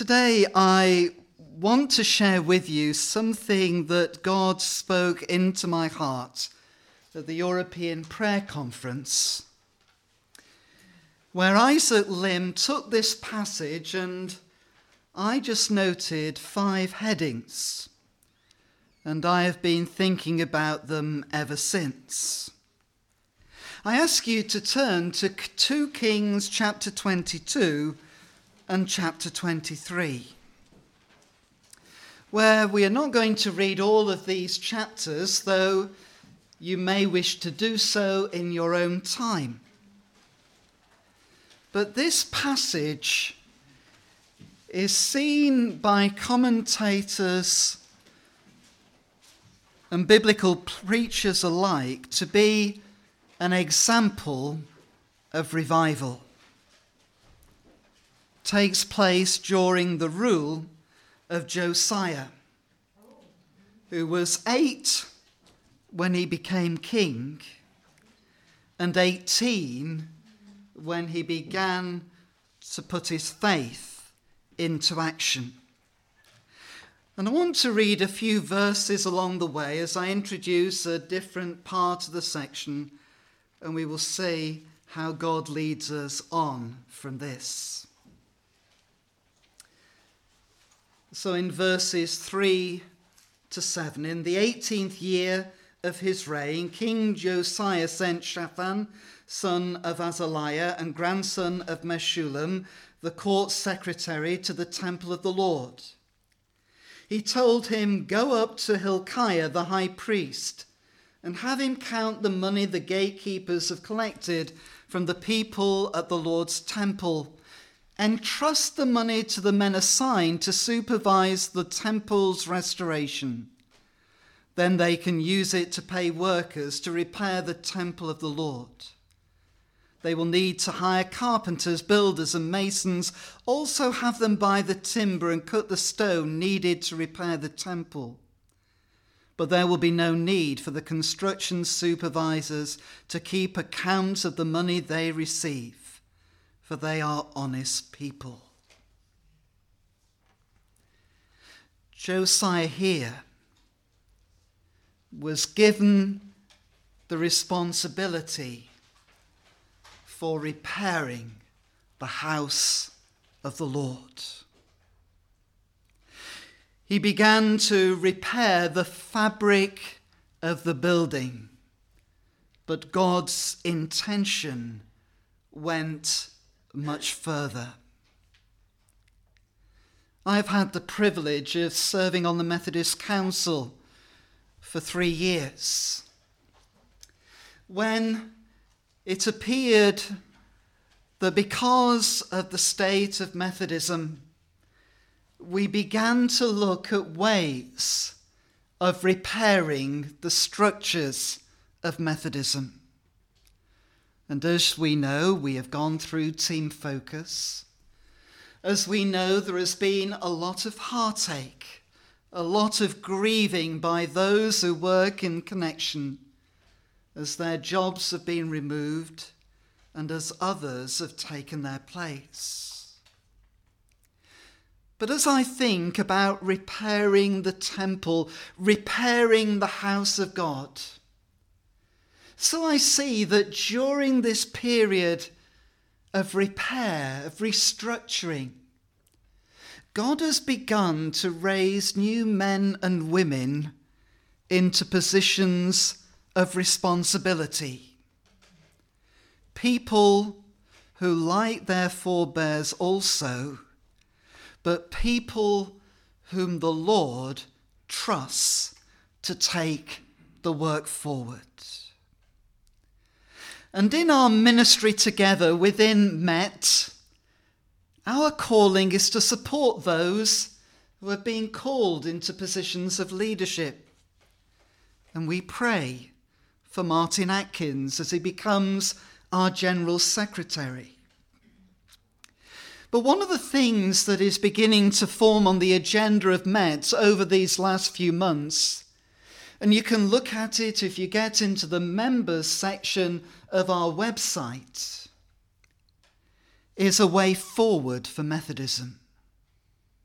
Today I want to share with you something that God spoke into my heart at the European Prayer Conference, where Isaac Lim took this passage and I just noted 5 headings, and I have been thinking about them ever since. I ask you to turn to 2 Kings chapter 22 and chapter 23, where we are not going to read all of these chapters, though you may wish to do so in your own time. But this passage is seen by commentators and biblical preachers alike to be an example of revival. Takes place during the rule of Josiah, who was 8 when he became king and 18 when he began to put his faith into action. And I want to read a few verses along the way as I introduce a different part of the section, and we will see how God leads us on from this. So in verses 3 to 7, in the 18th year of his reign, King Josiah sent Shaphan, son of Azaliah and grandson of Meshullam, the court secretary, to the temple of the Lord. He told him, "Go up to Hilkiah the high priest and have him count the money the gatekeepers have collected from the people at the Lord's temple. Entrust the money to the men assigned to supervise the temple's restoration. Then they can use it to pay workers to repair the temple of the Lord. They will need to hire carpenters, builders, and masons. Also have them buy the timber and cut the stone needed to repair the temple. But there will be no need for the construction supervisors to keep account of the money they receive, for they are honest people." Josiah here was given the responsibility for repairing the house of the Lord. He began to repair the fabric of the building, but God's intention went much further. I've had the privilege of serving on the Methodist Council for 3 years. When it appeared that because of the state of Methodism, we began to look at ways of repairing the structures of Methodism. And as we know, we have gone through Team Focus. As we know, there has been a lot of heartache, a lot of grieving by those who work in connection, as their jobs have been removed and as others have taken their place. But as I think about repairing the temple, repairing the house of God, so I see that during this period of repair, of restructuring, God has begun to raise new men and women into positions of responsibility. People who, like their forebears also, but people whom the Lord trusts to take the work forward. And in our ministry together within Met, our calling is to support those who are being called into positions of leadership. And we pray for Martin Atkins as he becomes our General Secretary. But one of the things that is beginning to form on the agenda of Met over these last few months, and you can look at it if you get into the members section of our website, is a way forward for Methodism.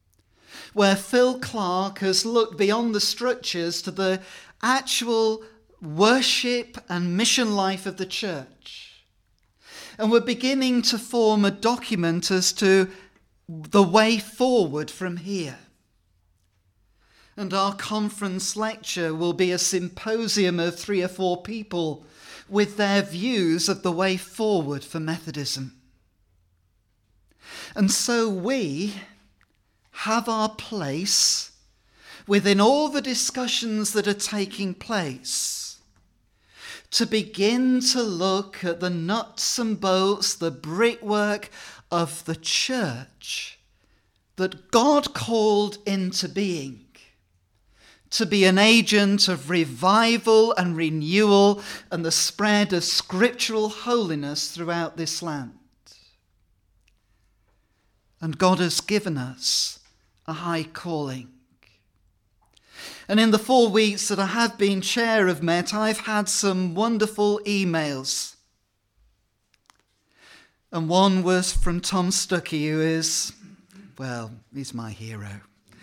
where Phil Clark has looked beyond the structures to the actual worship and mission life of the church. And we're beginning to form a document as to the way forward from here. And our conference lecture will be a symposium of 3 or 4 people with their views of the way forward for Methodism. And so we have our place within all the discussions that are taking place to begin to look at the nuts and bolts, the brickwork of the church that God called into being, to be an agent of revival and renewal and the spread of scriptural holiness throughout this land. And God has given us a high calling. And in the 4 weeks that I have been chair of Met, I've had some wonderful emails. And one was from Tom Stuckey, who is, well, he's my hero.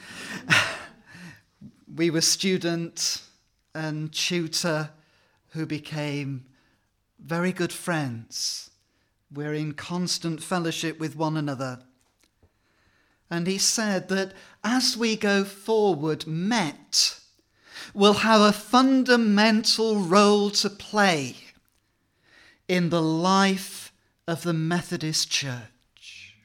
We were student and tutor who became very good friends. We're in constant fellowship with one another. And he said that as we go forward, Met will have a fundamental role to play in the life of the Methodist Church.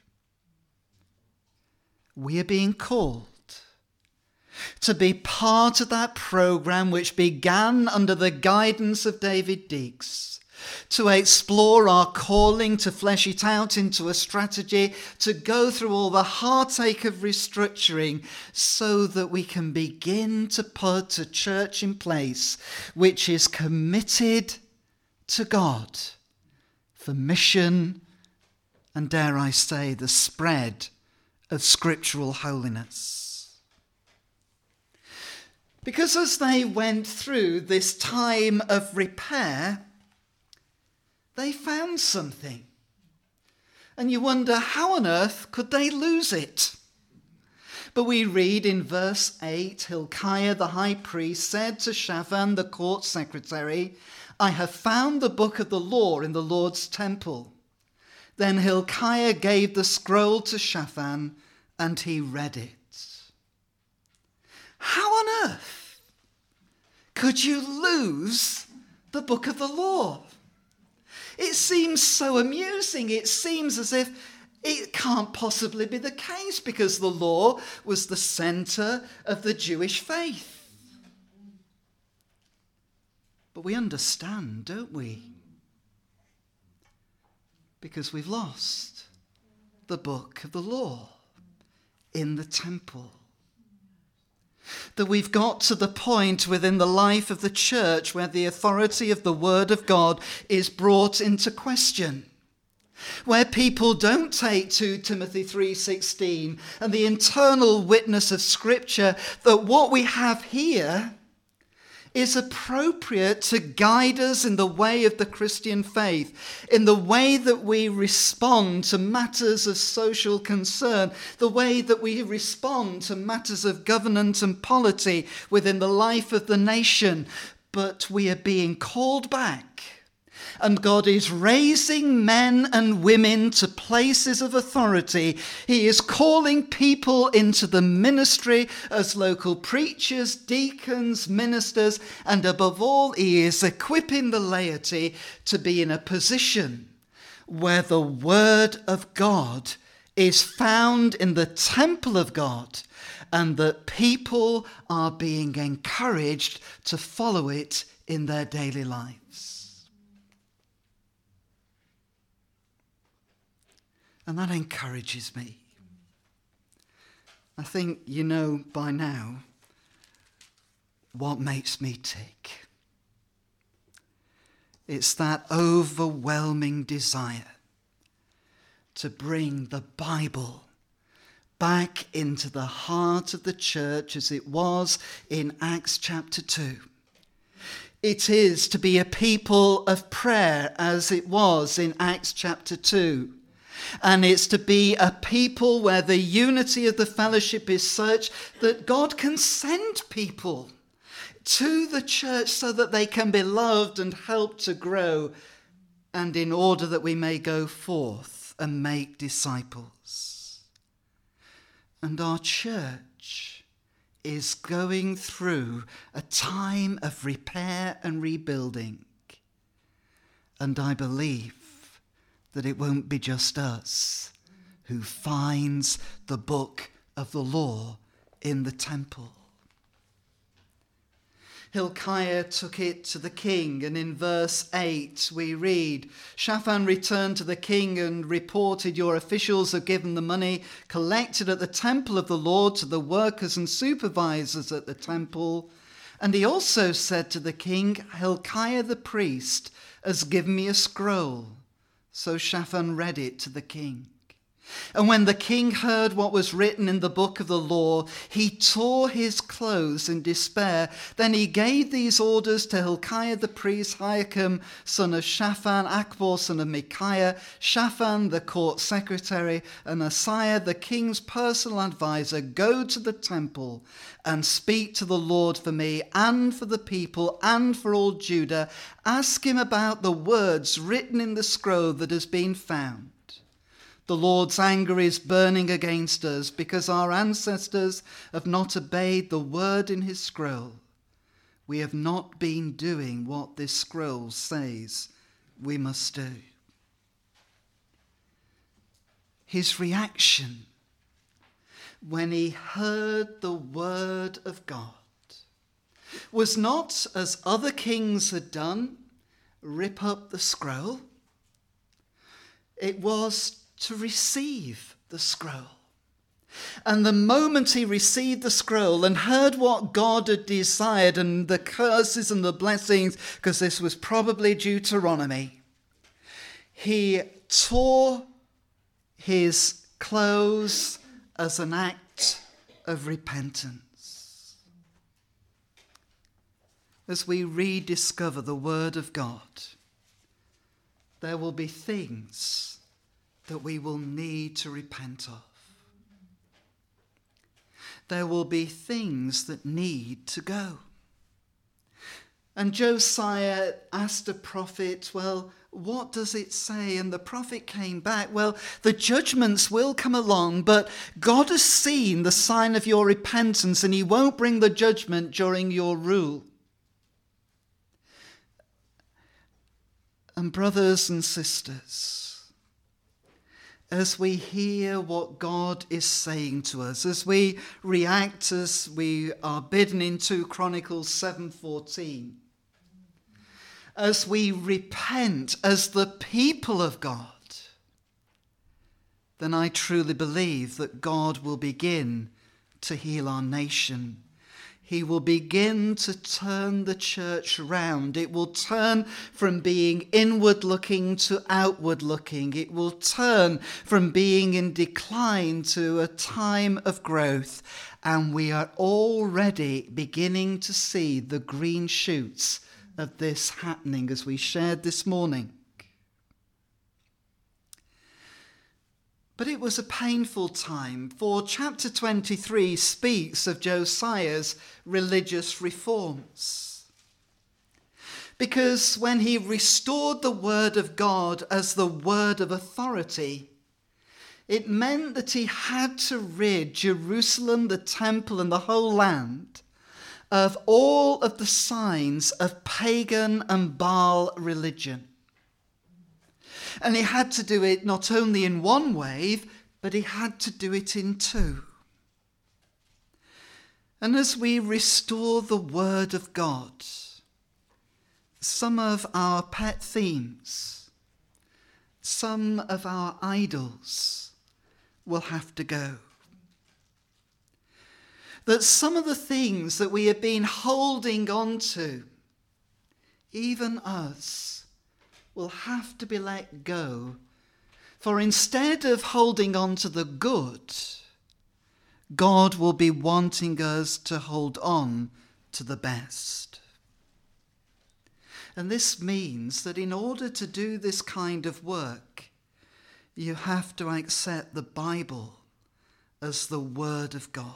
We are being called to be part of that program which began under the guidance of David Deeks, to explore our calling, to flesh it out into a strategy, to go through all the heartache of restructuring so that we can begin to put a church in place which is committed to God for mission and, dare I say, the spread of scriptural holiness. Because as they went through this time of repair, they found something. And you wonder, how on earth could they lose it? But we read in verse 8, Hilkiah the high priest said to Shaphan the court secretary, I have found the book of the law in the Lord's temple. Then Hilkiah gave the scroll to Shaphan, and he read it. How on earth could you lose the book of the law? It seems so amusing. It seems as if it can't possibly be the case because the law was the center of the Jewish faith. But we understand, don't we? Because we've lost the book of the law in the temple. That we've got to the point within the life of the church where the authority of the word of God is brought into question. Where people don't take 2 Timothy 3:16 and the internal witness of Scripture that what we have here is appropriate to guide us in the way of the Christian faith, in the way that we respond to matters of social concern, the way that we respond to matters of governance and polity within the life of the nation. But we are being called back. And God is raising men and women to places of authority. He is calling people into the ministry as local preachers, deacons, ministers, and above all, he is equipping the laity to be in a position where the word of God is found in the temple of God, and that people are being encouraged to follow it in their daily lives. And that encourages me. I think you know by now what makes me tick. It's that overwhelming desire to bring the Bible back into the heart of the church as it was in Acts chapter 2. It is to be a people of prayer as it was in Acts chapter 2. And it's to be a people where the unity of the fellowship is such that God can send people to the church so that they can be loved and helped to grow, and in order that we may go forth and make disciples. And our church is going through a time of repair and rebuilding. And I believe that it won't be just us who finds the book of the law in the temple. Hilkiah took it to the king, and in verse 8 we read, Shaphan returned to the king and reported, your officials have given the money collected at the temple of the Lord to the workers and supervisors at the temple. And he also said to the king, Hilkiah the priest has given me a scroll. So Shaphan read it to the king. And when the king heard what was written in the book of the law, he tore his clothes in despair. Then he gave these orders to Hilkiah the priest, Ahikam, son of Shaphan, Akbor, son of Micaiah, Shaphan, the court secretary, and Asaiah, the king's personal advisor, go to the temple and speak to the Lord for me and for the people and for all Judah. Ask him about the words written in the scroll that has been found. The Lord's anger is burning against us because our ancestors have not obeyed the word in his scroll. We have not been doing what this scroll says we must do. His reaction when he heard the word of God was not, as other kings had done, rip up the scroll. It was to receive the scroll. And the moment he received the scroll and heard what God had desired and the curses and the blessings, because this was probably Deuteronomy, he tore his clothes as an act of repentance. As we rediscover the word of God, there will be things that we will need to repent of. There will be things that need to go. And Josiah asked a prophet, well, what does it say? And the prophet came back, well, the judgments will come along, but God has seen the sign of your repentance and he won't bring the judgment during your rule. And brothers and sisters, as we hear what God is saying to us, as we react, as we are bidden in 2 Chronicles 7:14, as we repent as the people of God, then I truly believe that God will begin to heal our nation. He will begin to turn the church round. It will turn from being inward looking to outward looking. It will turn from being in decline to a time of growth. And we are already beginning to see the green shoots of this happening as we shared this morning. But it was a painful time, for chapter 23 speaks of Josiah's religious reforms. Because when he restored the word of God as the word of authority, it meant that he had to rid Jerusalem, the temple, and the whole land of all of the signs of pagan and Baal religion. And he had to do it not only in one wave, but he had to do it in two. And as we restore the word of God, some of our pet themes, some of our idols will have to go. That some of the things that we have been holding on to, even us, will have to be let go. For instead of holding on to the good, God will be wanting us to hold on to the best. And this means that in order to do this kind of work, you have to accept the Bible as the Word of God.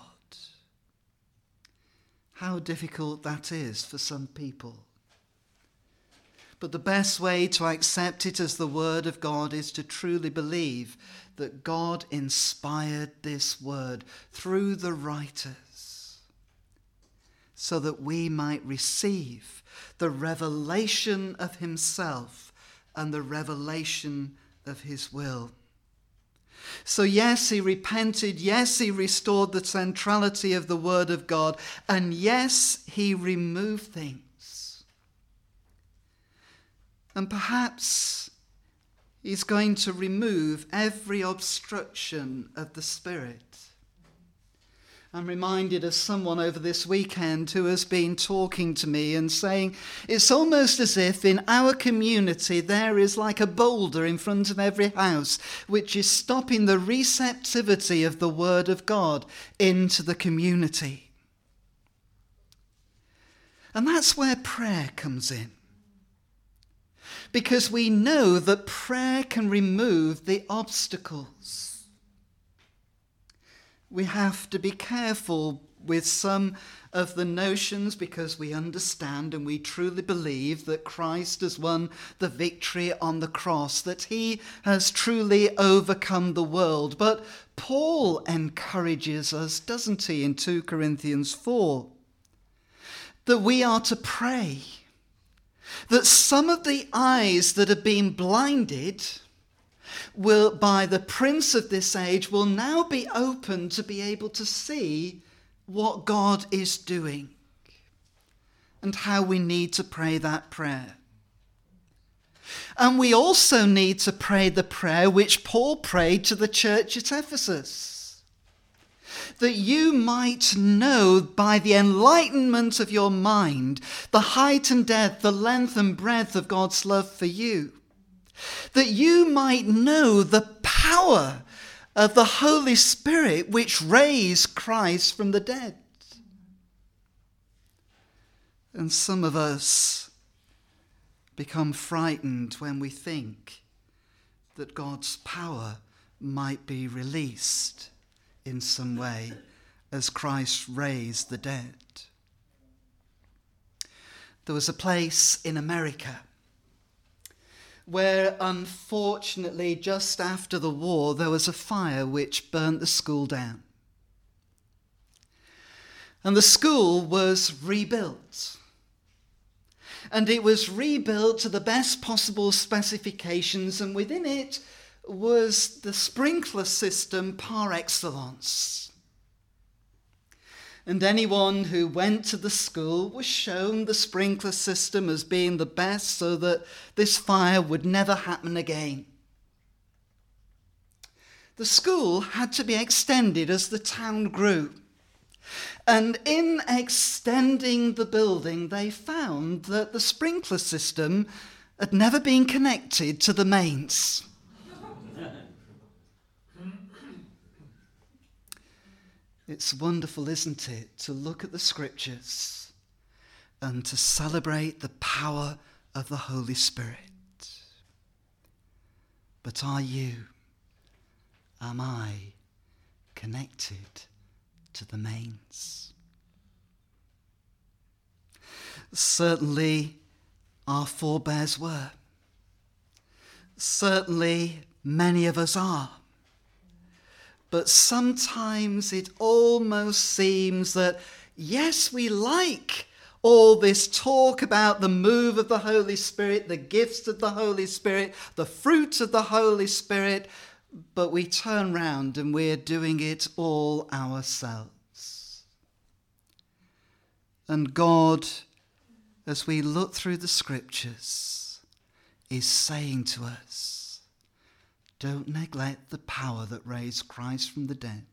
How difficult that is for some people. But the best way to accept it as the Word of God is to truly believe that God inspired this Word through the writers so that we might receive the revelation of himself and the revelation of his will. So yes, he repented. Yes, he restored the centrality of the Word of God. And yes, he removed things. And perhaps he's going to remove every obstruction of the Spirit. I'm reminded of someone over this weekend who has been talking to me and saying, it's almost as if in our community there is like a boulder in front of every house, which is stopping the receptivity of the Word of God into the community. And that's where prayer comes in. Because we know that prayer can remove the obstacles. We have to be careful with some of the notions because we understand and we truly believe that Christ has won the victory on the cross, that he has truly overcome the world. But Paul encourages us, doesn't he, in 2 Corinthians 4, that we are to pray, that some of the eyes that have been blinded will, by the prince of this age, will now be open to be able to see what God is doing and how we need to pray that prayer. And we also need to pray the prayer which Paul prayed to the church at Ephesus, that you might know by the enlightenment of your mind the height and depth, the length and breadth of God's love for you, that you might know the power of the Holy Spirit which raised Christ from the dead. And some of us become frightened when we think that God's power might be released in some way as Christ raised the dead. There was a place in America where, unfortunately, just after the war, there was a fire which burnt the school down. And the school was rebuilt. And it was rebuilt to the best possible specifications, and within it was the sprinkler system par excellence. And anyone who went to the school was shown the sprinkler system as being the best so that this fire would never happen again. The school had to be extended as the town grew. And in extending the building, they found that the sprinkler system had never been connected to the mains. It's wonderful, isn't it, to look at the scriptures and to celebrate the power of the Holy Spirit. But am I connected to the mains? Certainly our forebears were. Certainly many of us are. But sometimes it almost seems that, yes, we like all this talk about the move of the Holy Spirit, the gifts of the Holy Spirit, the fruit of the Holy Spirit, but we turn round and we're doing it all ourselves. And God, as we look through the scriptures, is saying to us, don't neglect the power that raised Christ from the dead.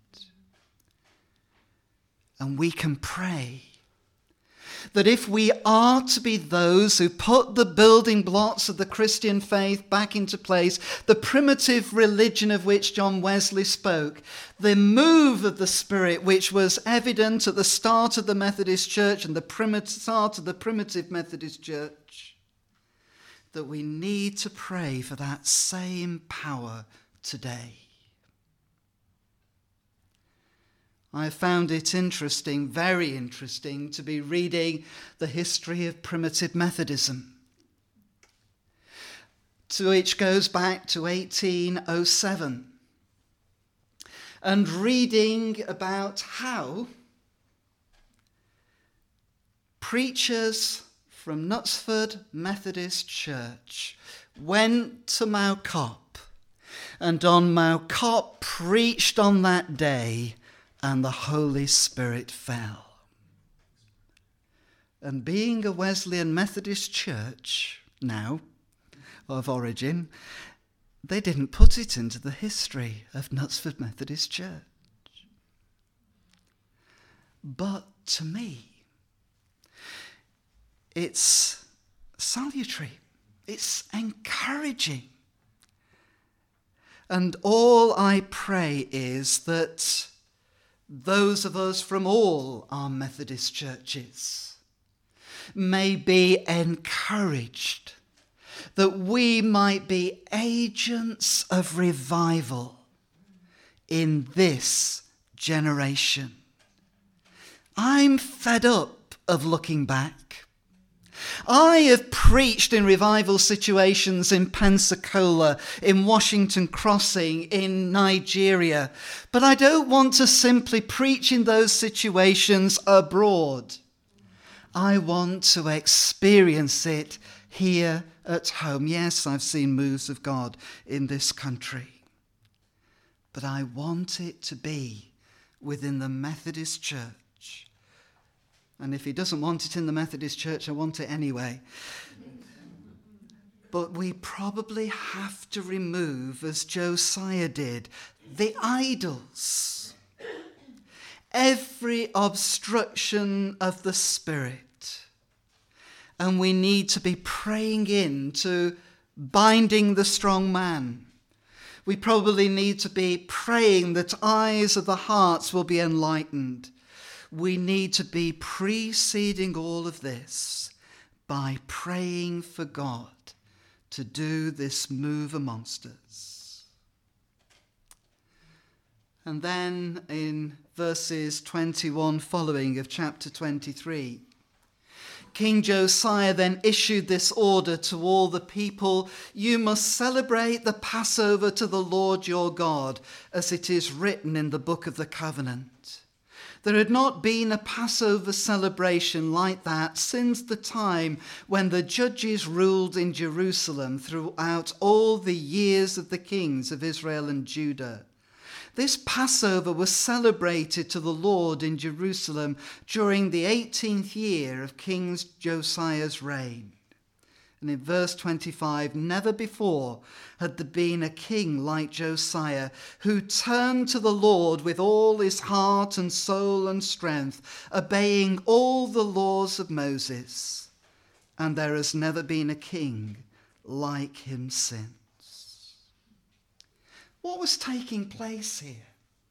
And we can pray that if we are to be those who put the building blocks of the Christian faith back into place, the primitive religion of which John Wesley spoke, the move of the Spirit which was evident at the start of the Methodist Church and the start of the primitive Methodist Church, that we need to pray for that same power today. I found it interesting, very interesting, to be reading the history of primitive Methodism, which goes back to 1807, and reading about how preachers from Knutsford Methodist Church went to Mowcop, and on Mowcop preached on that day, and the Holy Spirit fell. And being a Wesleyan Methodist church now, of origin, they didn't put it into the history of Knutsford Methodist Church. But to me, it's salutary, it's encouraging. And all I pray is that those of us from all our Methodist churches may be encouraged, that we might be agents of revival in this generation. I'm fed up of looking back. I have preached in revival situations in Pensacola, in Washington Crossing, in Nigeria, but I don't want to simply preach in those situations abroad. I want to experience it here at home. Yes, I've seen moves of God in this country, but I want it to be within the Methodist Church. And if he doesn't want it in the Methodist Church, I want it anyway. But we probably have to remove, as Josiah did, the idols. Every obstruction of the Spirit. And we need to be praying into binding the strong man. We probably need to be praying that eyes of the hearts will be enlightened. We need to be preceding all of this by praying for God to do this move amongst us. And then in verses 21 following of chapter 23, King Josiah then issued this order to all the people: you must celebrate the Passover to the Lord your God, as it is written in the book of the covenant. There had not been a Passover celebration like that since the time when the judges ruled in Jerusalem throughout all the years of the kings of Israel and Judah. This Passover was celebrated to the Lord in Jerusalem during the 18th year of King Josiah's reign. And in verse 25, never before had there been a king like Josiah who turned to the Lord with all his heart and soul and strength, obeying all the laws of Moses. And there has never been a king like him since. What was taking place here?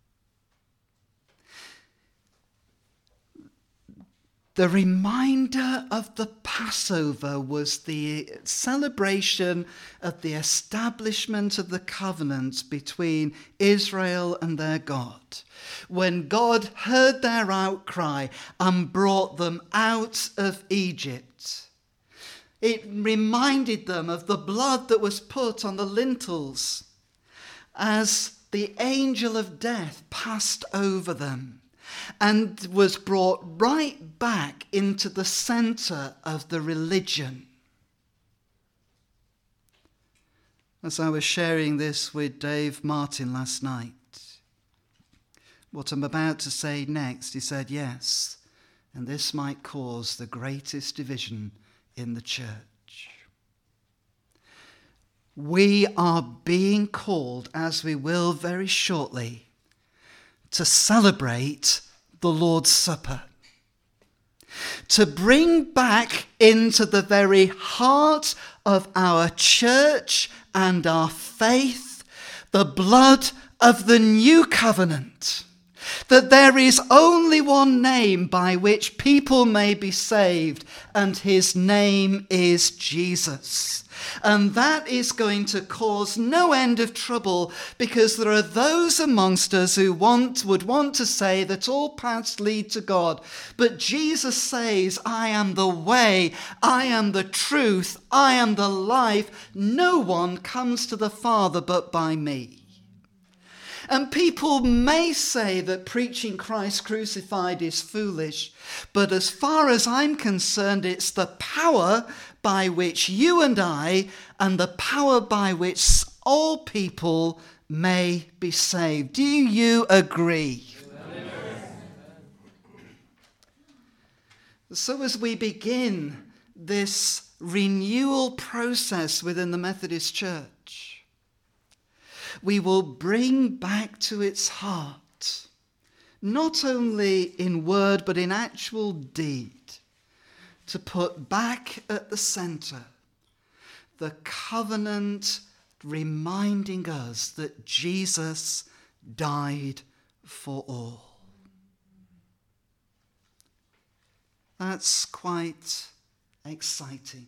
The reminder of the Passover was the celebration of the establishment of the covenant between Israel and their God. When God heard their outcry and brought them out of Egypt, it reminded them of the blood that was put on the lintels as the angel of death passed over them, and was brought right back into the center of the religion. As I was sharing this with Dave Martin last night, what I'm about to say next, he said, yes, and this might cause the greatest division in the church. We are being called, as we will very shortly, to celebrate the Lord's Supper, to bring back into the very heart of our church and our faith the blood of the new covenant, that there is only one name by which people may be saved, and his name is Jesus. And that is going to cause no end of trouble, because there are those amongst us who would want to say that all paths lead to God. But Jesus says, I am the way, I am the truth, I am the life. No one comes to the Father but by me. And people may say that preaching Christ crucified is foolish, but as far as I'm concerned, it's the power by which you and I, and the power by which all people may be saved. Do you agree? Amen. So as we begin this renewal process within the Methodist Church, we will bring back to its heart, not only in word but in actual deed, to put back at the centre the covenant reminding us that Jesus died for all. That's quite exciting.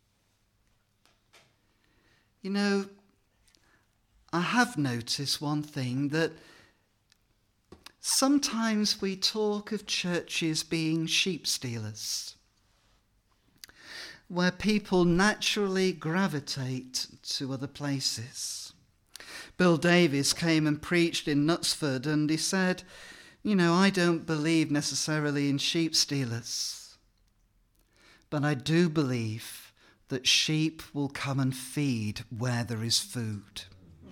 You know, I have noticed one thing, that sometimes we talk of churches being sheep stealers, where people naturally gravitate to other places. Bill Davies came and preached in Knutsford, and he said, I don't believe necessarily in sheep stealers, but I do believe that sheep will come and feed where there is food.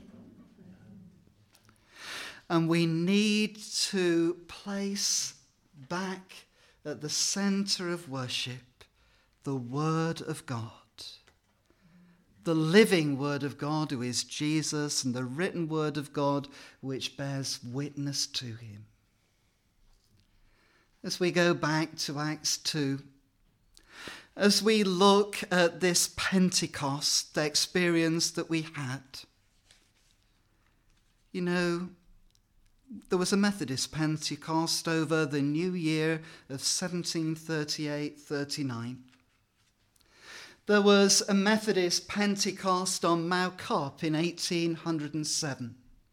And we need to place back at the centre of worship the Word of God, the living Word of God, who is Jesus, and the written Word of God which bears witness to him. As we go back to Acts 2, as we look at this Pentecost experience that we had, there was a Methodist Pentecost over the new year of 1738-39. There was a Methodist Pentecost on Mount Cop in 1807.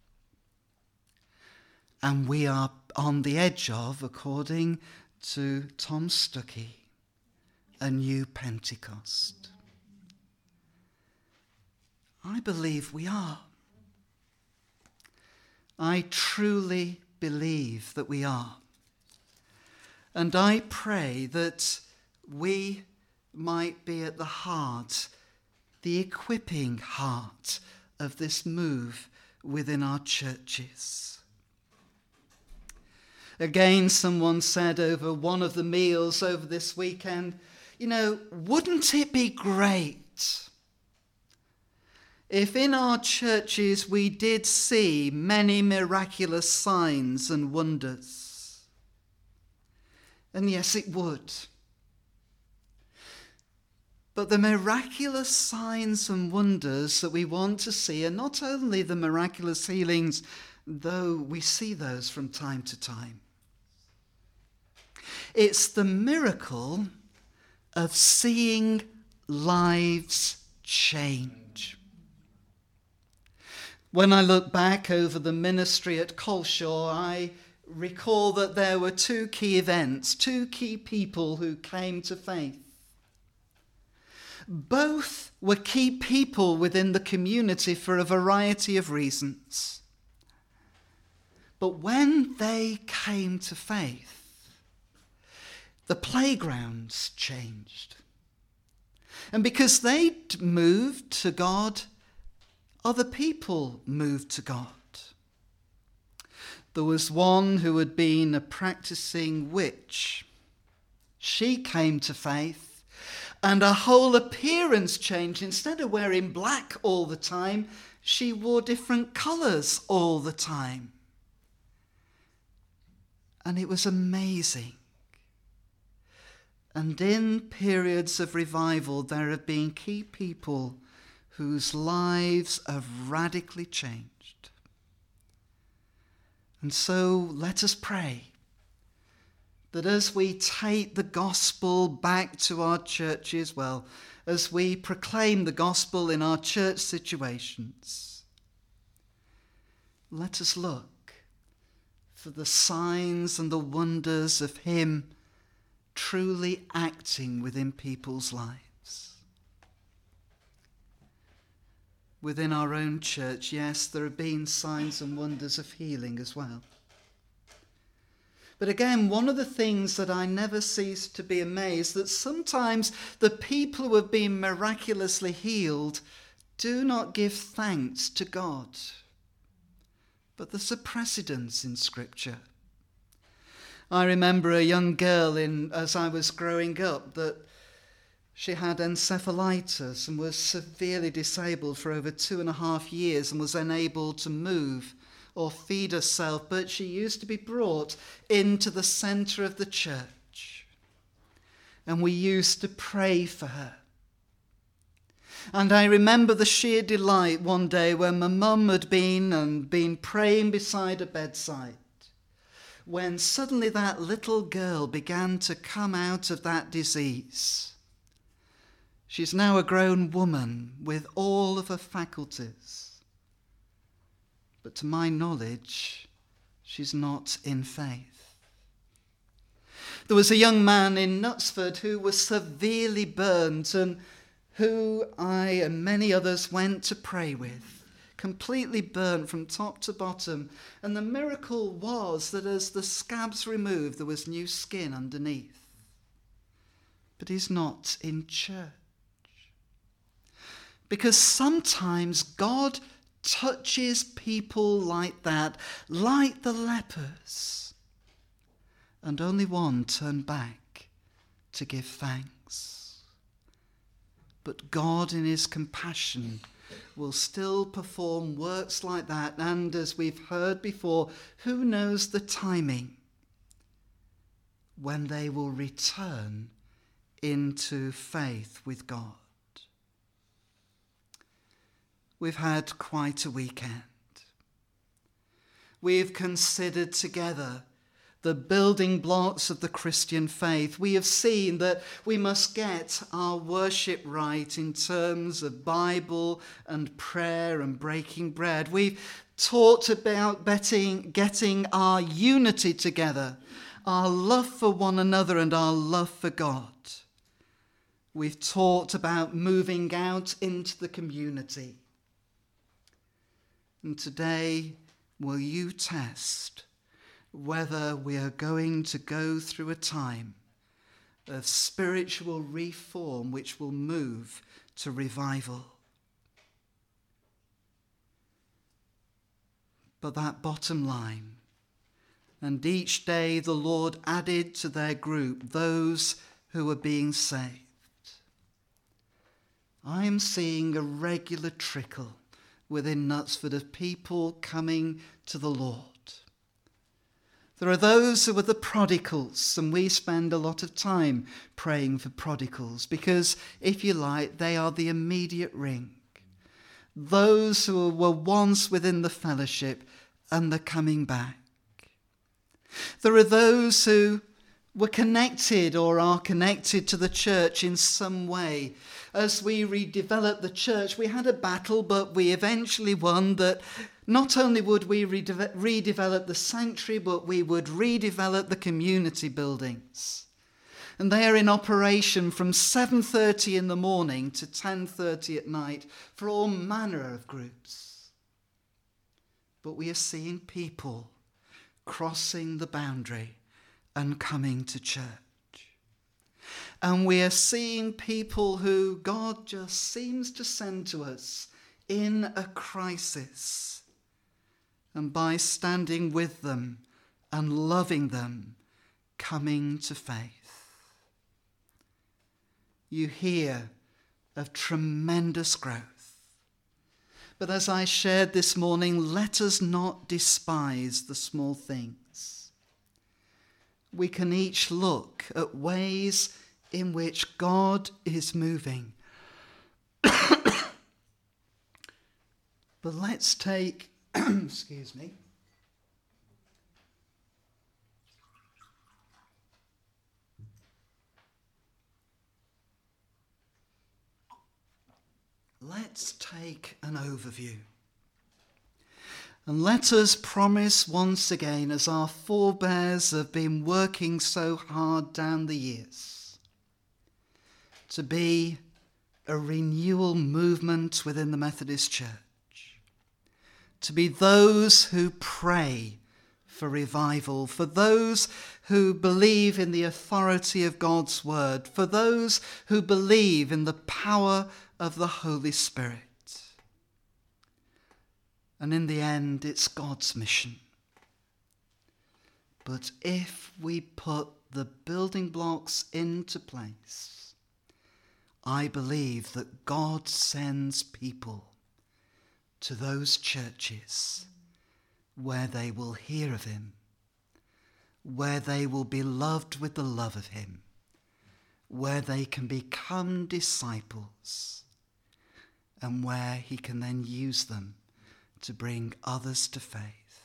And we are on the edge of, according to Tom Stuckey, a new Pentecost. I believe we are. I truly believe that we are. And I pray that we might be at the heart, the equipping heart of this move within our churches. Again, someone said over one of the meals over this weekend, wouldn't it be great if in our churches we did see many miraculous signs and wonders? And yes, it would. But the miraculous signs and wonders that we want to see are not only the miraculous healings, though we see those from time to time. It's the miracle of seeing lives change. When I look back over the ministry at Colshaw, I recall that there were two key events, two key people who came to faith. Both were key people within the community for a variety of reasons. But when they came to faith, the playgrounds changed. And because they moved to God, other people moved to God. There was one who had been a practicing witch. She came to faith, and her whole appearance changed. Instead of wearing black all the time, she wore different colours all the time. And it was amazing. And in periods of revival, there have been key people whose lives have radically changed. And so let us pray that as we take the gospel back to our churches, as we proclaim the gospel in our church situations. Let us look for the signs and the wonders of him truly acting within people's lives. Within our own church, yes, there have been signs and wonders of healing as well. But again, one of the things that I never cease to be amazed, that sometimes the people who have been miraculously healed do not give thanks to God. But there's a precedence in Scripture. I remember a young girl as I was growing up that she had encephalitis and was severely disabled for over 2.5 years and was unable to move or feed herself, but she used to be brought into the centre of the church. And we used to pray for her. And I remember the sheer delight one day when my mum had been praying beside her bedside, when suddenly that little girl began to come out of that disease. She's now a grown woman with all of her faculties. But to my knowledge, she's not in faith. There was a young man in Knutsford who was severely burnt and who I and many others went to pray with, completely burnt from top to bottom. And the miracle was that as the scabs removed, there was new skin underneath. But he's not in church. Because sometimes God touches people like that, like the lepers. And only one turned back to give thanks. But God in his compassion will still perform works like that. And as we've heard before, who knows the timing when they will return into faith with God. We've had quite a weekend. We've considered together the building blocks of the Christian faith. We have seen that we must get our worship right in terms of Bible and prayer and breaking bread. We've talked about getting our unity together, our love for one another and our love for God. We've talked about moving out into the community. And today, will you test whether we are going to go through a time of spiritual reform which will move to revival? But that bottom line, and each day the Lord added to their group those who were being saved. I am seeing a regular trickle within Knutsford of people coming to the Lord. There are those who are the prodigals, and we spend a lot of time praying for prodigals because, if you like, they are the immediate ring. Those who were once within the fellowship and they're coming back. There are those who were connected or are connected to the church in some way. As we redeveloped the church, we had a battle, but we eventually won that not only would we redevelop the sanctuary, but we would redevelop the community buildings. And they are in operation from 7:30 in the morning to 10:30 at night for all manner of groups. But we are seeing people crossing the boundary and coming to church. And we are seeing people who God just seems to send to us in a crisis. And by standing with them and loving them, coming to faith. You hear of tremendous growth. But as I shared this morning, let us not despise the small things. We can each look at ways in which God is moving. But let's take, excuse me. let's take an overview. And let us promise once again, as our forebears have been working so hard down the years, to be a renewal movement within the Methodist Church, to be those who pray for revival, for those who believe in the authority of God's word, for those who believe in the power of the Holy Spirit. And in the end, it's God's mission. But if we put the building blocks into place, I believe that God sends people to those churches where they will hear of him, where they will be loved with the love of him, where they can become disciples, and where he can then use them to bring others to faith.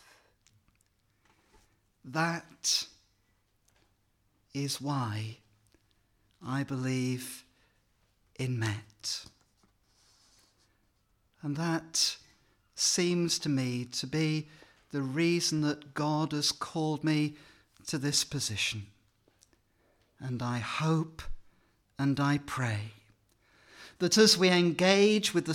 That is why I believe in Met. And that seems to me to be the reason that God has called me to this position. And I hope and I pray that as we engage with the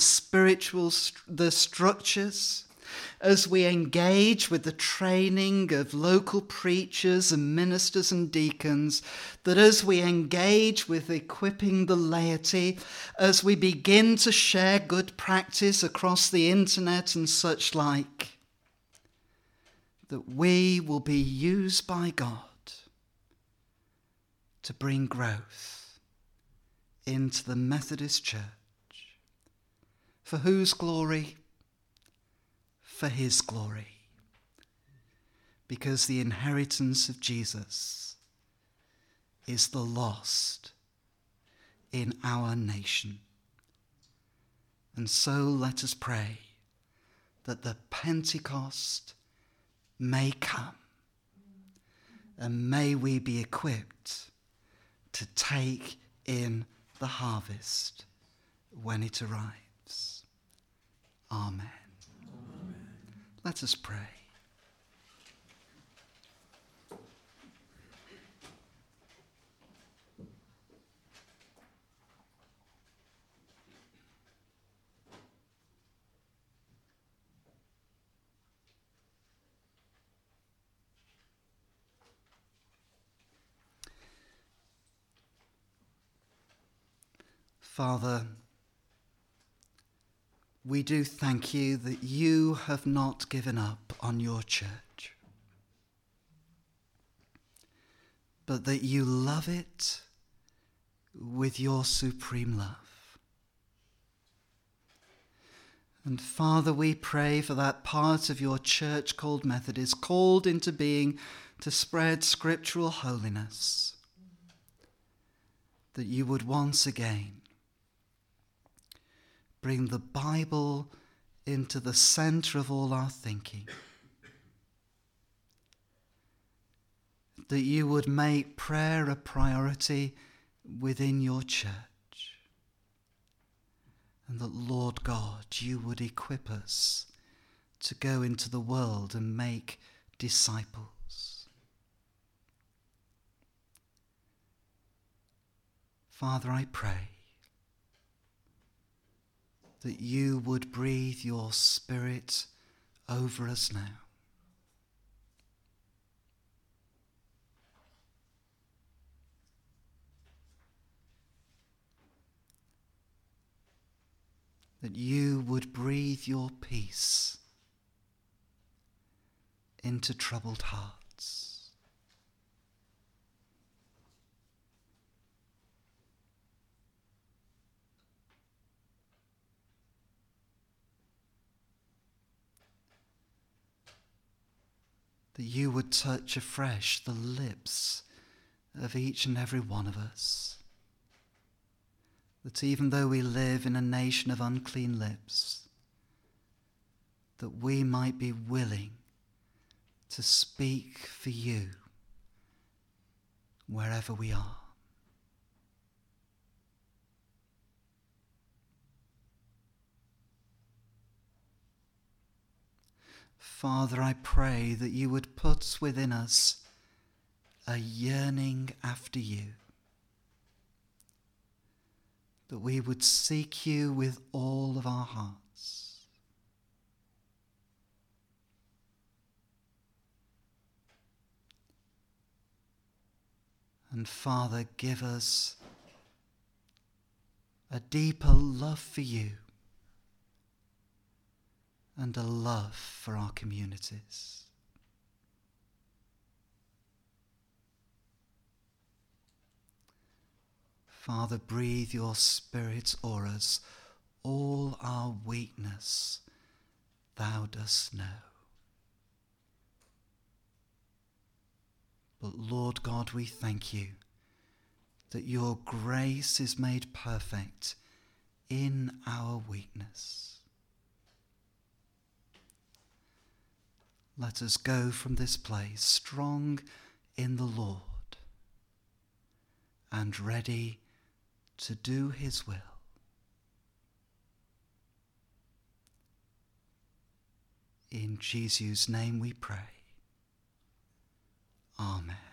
structures, as we engage with the training of local preachers and ministers and deacons, that as we engage with equipping the laity, as we begin to share good practice across the internet and such like, that we will be used by God to bring growth into the Methodist Church. For whose glory? For his glory. Because the inheritance of Jesus is the lost in our nation. And so let us pray that the Pentecost may come, and may we be equipped to take in the harvest when it arrives. Amen. Amen. Let us pray. Father, we do thank you that you have not given up on your church, but that you love it with your supreme love. And Father, we pray for that part of your church called Methodist, called into being to spread scriptural holiness, that you would once again bring the Bible into the center of all our thinking. That you would make prayer a priority within your church. And that, Lord God, you would equip us to go into the world and make disciples. Father, I pray that you would breathe your Spirit over us now. That you would breathe your peace into troubled hearts. That you would touch afresh the lips of each and every one of us. That even though we live in a nation of unclean lips, that we might be willing to speak for you wherever we are. Father, I pray that you would put within us a yearning after you, that we would seek you with all of our hearts. And Father, give us a deeper love for you and a love for our communities. Father, breathe your Spirit o'er us. All our weakness thou dost know. But Lord God, we thank you that your grace is made perfect in our weakness. Let us go from this place strong in the Lord and ready to do his will. In Jesus' name we pray. Amen.